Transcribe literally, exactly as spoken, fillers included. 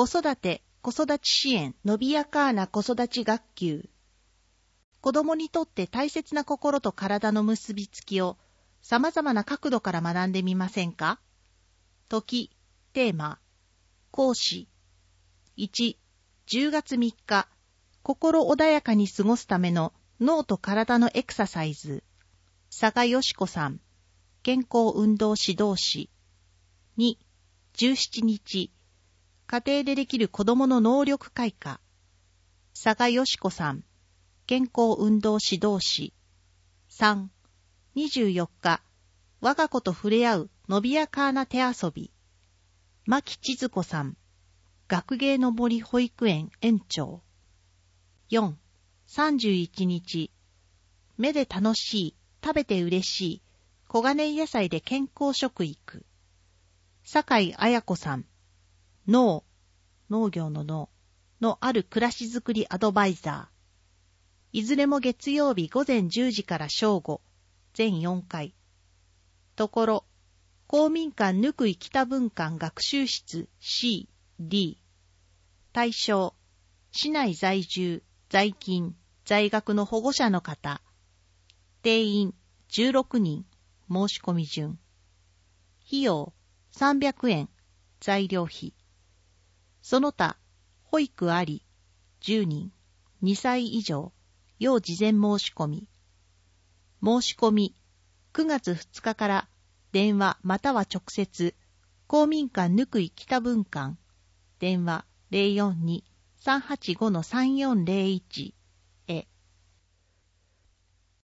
子育て、子育ち支援、のびやかな子育ち学級。子供にとって大切な心と体の結びつきを様々な角度から学んでみませんか？時、テーマ、講師。いち、じゅうがつみっか、心穏やかに過ごすための脳と体のエクササイズ。佐賀よし子さん、健康運動指導士。に、じゅうしちにち、家庭でできる子供の能力開花。佐賀よし子さん、健康運動指導士。さん、にじゅうよっか、我が子と触れ合うのびやかな手遊び。牧千鶴子さん、学芸の森保育園園長。よん、さんじゅういちにち、目で楽しい、食べて嬉しい、黄金野菜で健康食育。酒井彩子さん、農、農業の農のある暮らしづくりアドバイザー。いずれも月曜日ごぜんじゅうじから正午、全よんかい。ところ、公民館ぬくい北分館学習室 シー、ディー。対象、市内在住、在勤、在学の保護者の方。定員じゅうろくにん、申し込み順。費用さんびゃくえん、材料費。その他、保育あり、じゅうにん、にさい以上、要事前申し込み。申し込み、くがつふつかから電話または直接、公民館ぬくい北分館、電話 ゼロよんに さんはちご さんよんゼロいち。